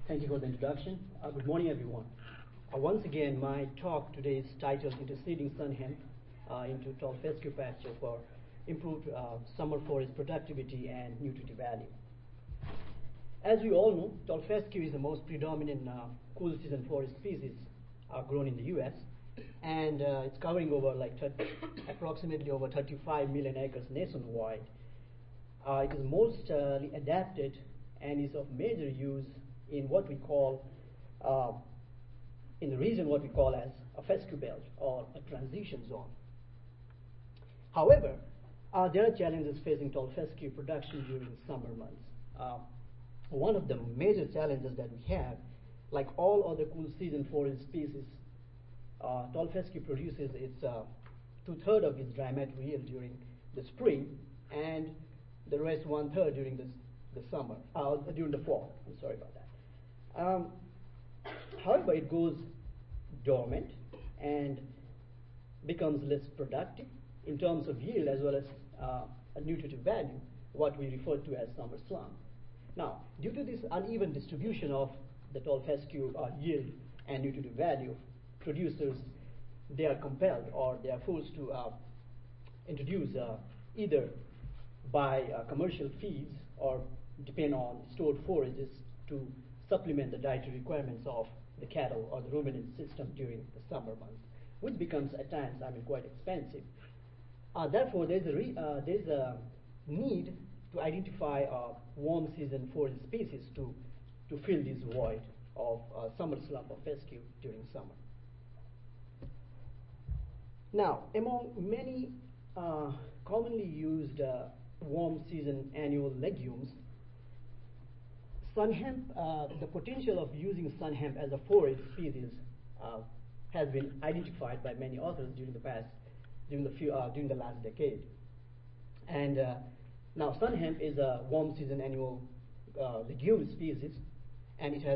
Thank you for the introduction. Good morning, everyone. Once again, my talk today is titled Interseeding Sun Hemp into Tall Fescue Pasture for Improved Summer Forest Productivity and Nutritive Value. As we all know, tall fescue is the most predominant cool season forest species grown in the U.S., and it's covering over approximately over 35 million acres nationwide. It is mostly adapted and is of major use in what we call, in the region what we call as a fescue belt or a transition zone. However, there are challenges facing tall fescue production during summer months. One of the major challenges that we have, like all other cool season forest species, tall fescue produces its two-thirds of its dry matter yield during the spring, and the rest one-third during the summer, during the fall. I'm sorry about that. However, it goes dormant and becomes less productive in terms of yield as well as a nutritive value, what we refer to as summer slump. Now, due to this uneven distribution of the tall fescue yield and nutritive value, producers, they are compelled or they are forced to introduce either buy commercial feeds or depend on stored forages to supplement the dietary requirements of the cattle or the ruminant system during the summer months, which becomes at times, quite expensive. Therefore, there's a need to identify warm season forage species to fill this void of summer slump of fescue during summer. Now, among many commonly used warm season annual legumes, sun hemp, the potential of using sun hemp as a forage species has been identified by many authors during the last decade. And now sun hemp is a warm season annual legume species, and it has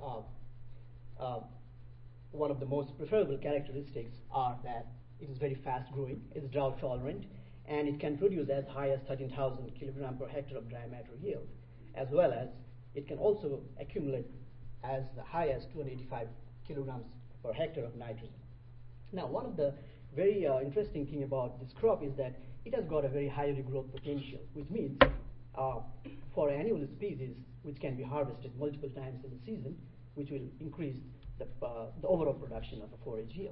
one of the most preferable characteristics are that it is very fast growing, it's drought tolerant, and it can produce as high as 13,000 kilograms per hectare of dry matter yield, as well as it can also accumulate as high as 285 kilograms per hectare of nitrogen. Now, one of the very interesting thing about this crop is that it has got a very high regrowth potential, which means for annual species which can be harvested multiple times in the season, which will increase the overall production of the forage yield.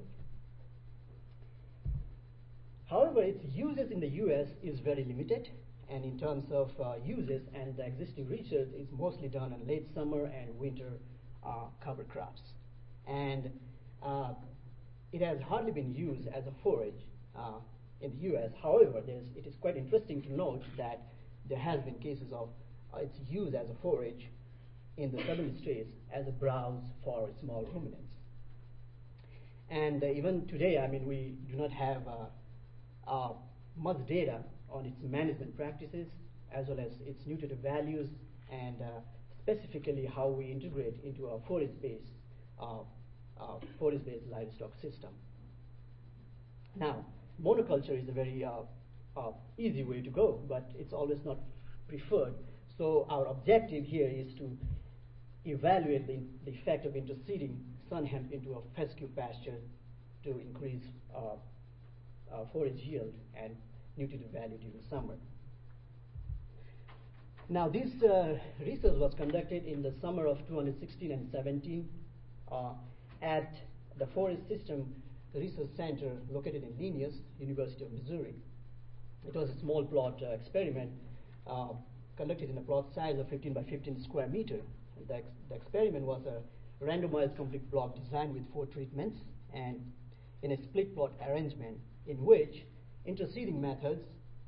However, its uses in the U.S. is very limited, and in terms of uses, and the existing research is mostly done on late summer and winter cover crops. And it has hardly been used as a forage in the U.S. However, it is quite interesting to note that there has been cases of its use as a forage in the southern states as a browse for small ruminants. And even today, we do not have much data on its management practices as well as its nutritive values, and specifically how we integrate into a forage-based livestock system. Now, monoculture is a very easy way to go, but it's always not preferred. So our objective here is to evaluate the effect of interseeding sun hemp into a fescue pasture to increase forage yield and nutritive value during summer. Now, this research was conducted in the summer of 2016 and 17 at the Forest System Research Center located in Linnaeus, University of Missouri. It was a small plot experiment conducted in a plot size of 15 by 15 square meter. The experiment was a randomized complete block designed with 4 treatments and in a split plot arrangement in which interseeding methods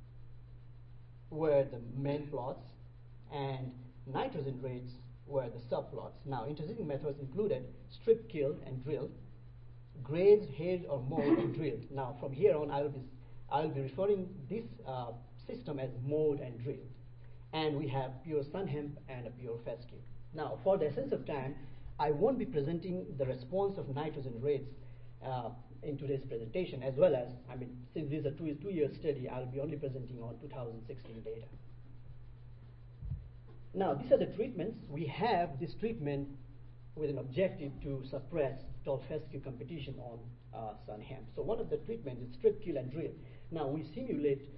were the main plots and nitrogen rates were the subplots. Now, interseeding methods included strip, kill, and drill, grazed, hedged, or mowed and drilled. Now, from here on, I will be referring this system as mowed and drilled. And we have pure sun hemp and a pure fescue. Now, for the essence of time, I won't be presenting the response of nitrogen rates in today's presentation, as well as, since this is a two-year study, I'll be only presenting on 2016 data. Now, these are the treatments. We have this treatment with an objective to suppress tall fescue competition on sun hemp. So one of the treatments is strip, kill, and drill. Now we simulate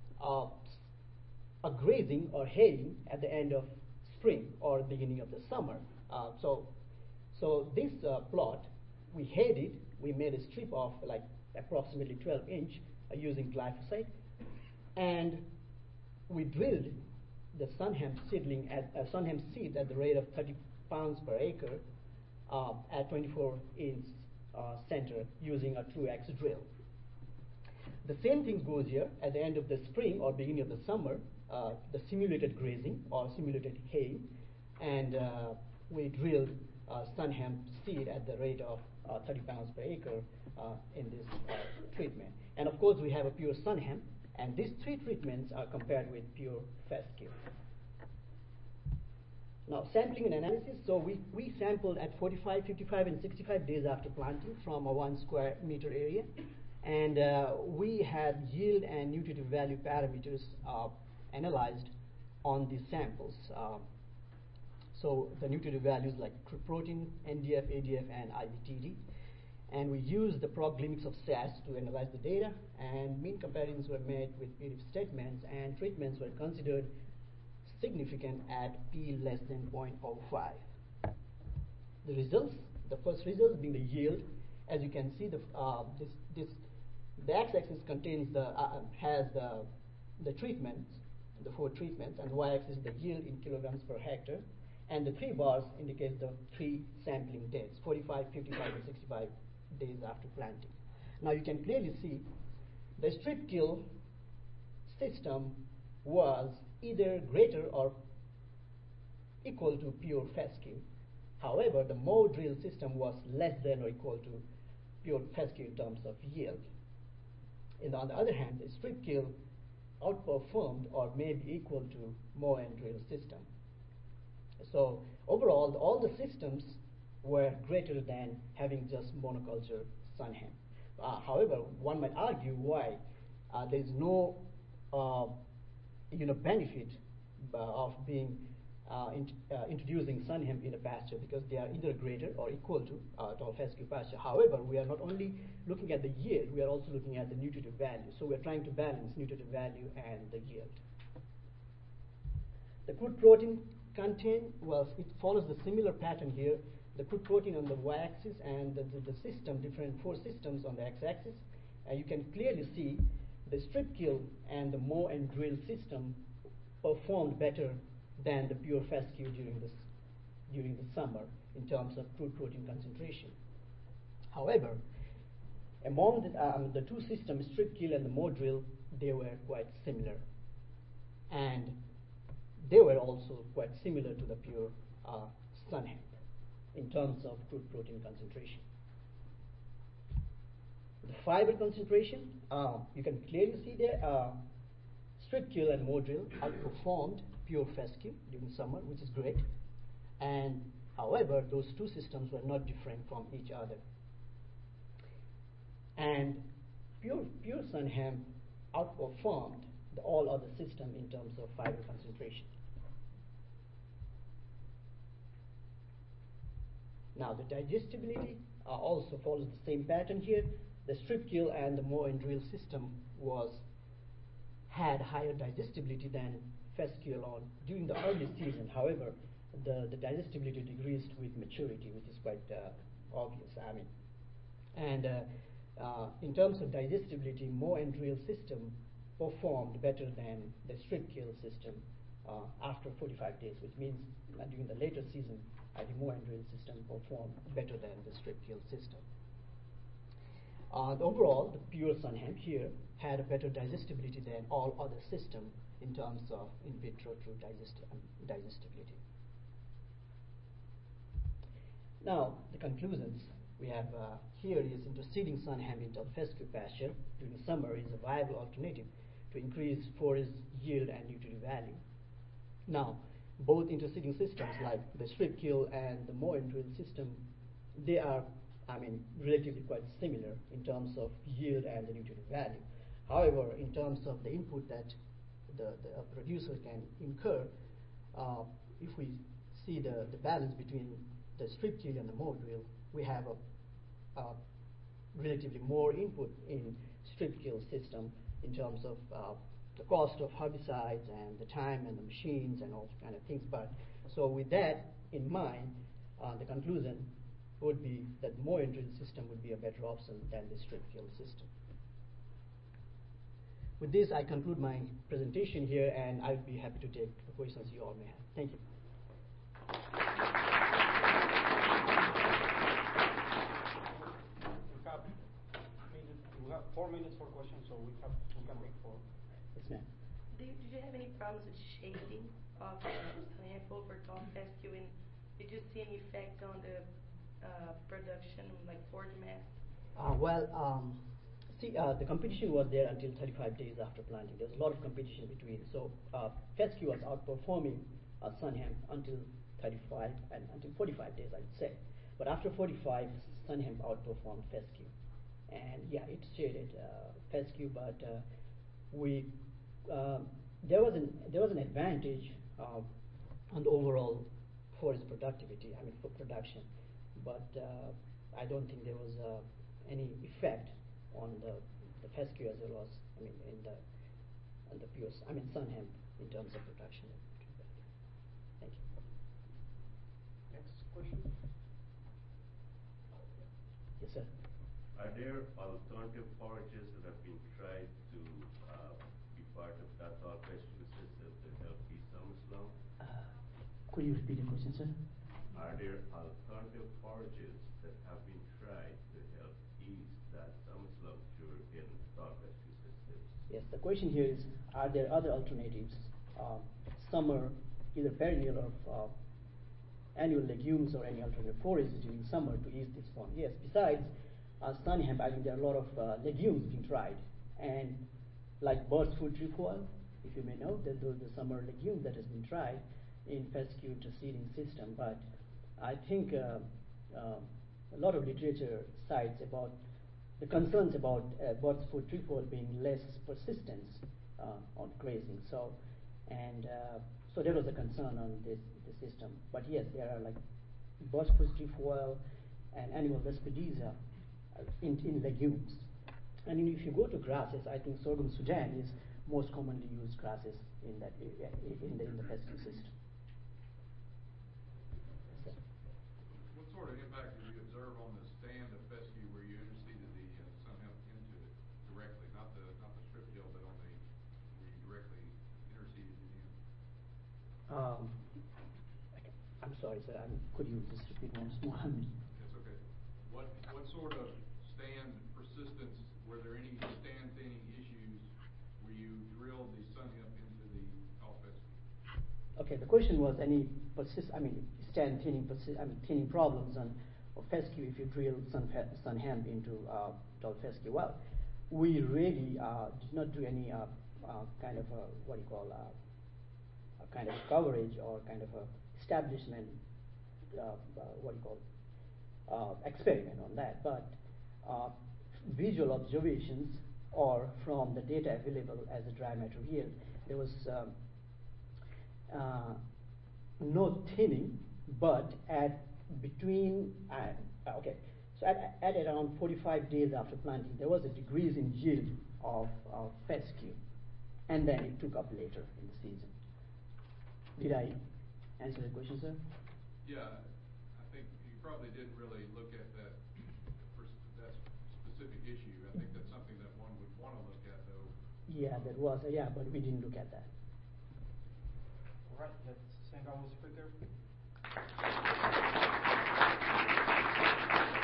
a grazing or haying at the end of spring or beginning of the summer. So this plot, we hayed it, we made a strip of like approximately 12-inch using glyphosate, and we drilled the sun hemp seedling sun hemp seed at the rate of 30 pounds per acre at 24-inch center using a Truax drill. The same thing goes here at the end of the spring or beginning of the summer, the simulated grazing or simulated hay, and we drilled sun hemp seed at the rate of 30 pounds per acre in this treatment. And of course, we have a pure sun hemp, and these three treatments are compared with pure fescue. Now, sampling and analysis. So we sampled at 45, 55, and 65 days after planting from a 1 square meter area, and we had yield and nutritive value parameters analyzed on these samples. So the nutritive values like crude protein, NDF, ADF, and IVTD. And we used the prog limits of SAS to analyze the data, and mean comparisons were made with period statements, and treatments were considered significant at p less than 0.05. The results, the first result being the yield. As you can see, the x-axis contains has the treatments, the 4 treatments, and the y-axis is the yield in kilograms per hectare, and the 3 bars indicate the 3 sampling dates, 45, 55, and 65 days after planting. Now you can clearly see the strip kill system was either greater or equal to pure fescue. However, the mow drill system was less than or equal to pure fescue in terms of yield. And on the other hand, the strip kill outperformed or may be equal to mow and drill system. So overall, all the systems were greater than having just monoculture sun hemp. However, one might argue why there is no benefit of being introducing sun hemp in a pasture, because they are either greater or equal to tall fescue pasture. However, we are not only looking at the yield, we are also looking at the nutritive value. So we are trying to balance nutritive value and the yield. The crude protein content, well, it follows the similar pattern here. The crude protein on the y-axis and the system, different 4 systems on the x-axis. You can clearly see the strip kill and the mow and drill system performed better than the pure fescue during the summer in terms of crude protein concentration. However, among the 2 systems, strip kill and the mow drill, they were quite similar, and they were also quite similar to the pure sun hemp in terms of crude protein concentration. The fiber concentration, you can clearly see there, strip kill and mow drill outperformed pure fescue during summer, which is great. And however, those 2 systems were not different from each other. And pure sun hemp outperformed all other systems in terms of fiber concentration. Now the digestibility also follows the same pattern here. The strip kill and the mow and drill system had higher digestibility than fescue alone during the early season. However, the digestibility decreased with maturity, which is quite obvious. And in terms of digestibility, mow and drill system performed better than the strip kill system after 45 days, which means during the later season, the mow and drill system performed better than the strip kill system. Overall, the pure sun hemp here had a better digestibility than all other systems in terms of in vitro true digestibility. Now, the conclusions we have here is interseeding sun hemp in tall fescue pasture during summer is a viable alternative to increase forage yield and nutritive value. Now, both interseeding systems like the strip kill and the mow and drill system, they are relatively quite similar in terms of yield and the nutritive value. However, in terms of the input that the producer can incur, if we see the balance between the strip till and the mow drill, we have a relatively more input in strip till system in terms of the cost of herbicides and the time and the machines and all kind of things. But so with that in mind, the conclusion would be that mow and drill system would be a better option than the strip till system. With this, I conclude my presentation here, and I'll be happy to take the questions you all may have. Thank you. We have 4 minutes for questions, so we can make 4. Yes, ma'am. Did you have any problems with shading of Sun-Hemp over tall fescue, and did you see any effect on the production, like forage mass? The competition was there until 35 days after planting. There was a lot of competition between. So fescue was outperforming Sun-Hemp until 35 and until 45 days, I'd say. But after 45, Sun-Hemp outperformed fescue. And yeah, it shaded fescue, but there was an advantage on the overall forest productivity, I mean for production, but I don't think there was any effect on the fescue as well as, I mean, in the pure, I mean Sun-Hemp in terms of production. Thank you. Next question. Yes, sir. Are there alternative forages that have been tried to be part of that tall fescue system to help ease summer slump? Could you repeat the question, sir? Are there alternative forages that have been tried to help ease that summer slump in tall fescue systems? Yes, the question here is, are there other alternatives, summer, either perennial or annual legumes or any alternative forages during summer to ease this form? Yes, besides Sun-Hemp, I think there are a lot of legumes being tried, and like bird's food trefoil, if you may know, there's the summer legume that has been tried in fescue to seeding system. But I think a lot of literature cites about the concerns about bird's food trefoil being less persistence on grazing. So there was a concern on this system. But yes, there are like bird's food trefoil and animal Lespedeza in legumes. And if you go to grasses, I think sorghum Sudan is most commonly used grasses in that area, in the fescue system. What sort of impact did you observe on the stand of fescue where you interseeded the Sun-Hemp into it directly, not the strip till, but on the where you directly interseeded it in? I'm sorry, sir. Could you just repeat once more? That's okay. What sort of stand persistence, were there any stand thinning issues where you drilled the Sun-Hemp into the tall fescue? Okay, the question was any stand thinning problems on fescue if you drill Sun-Hemp into tall fescue. Well, we really did not do any kind of what you call a kind of coverage or kind of a establishment experiment on that, but visual observations or from the data available as a dry matter yield, there was no thinning, but at around 45 days after planting, there was a decrease in yield of fescue, and then it took up later in the season. Did I answer the question, sir? Yeah, I think you probably didn't really look at that specific issue. I think that's something that one would want to look at, though. Yeah, that was, but we didn't look at that. All right, let's sing our speaker.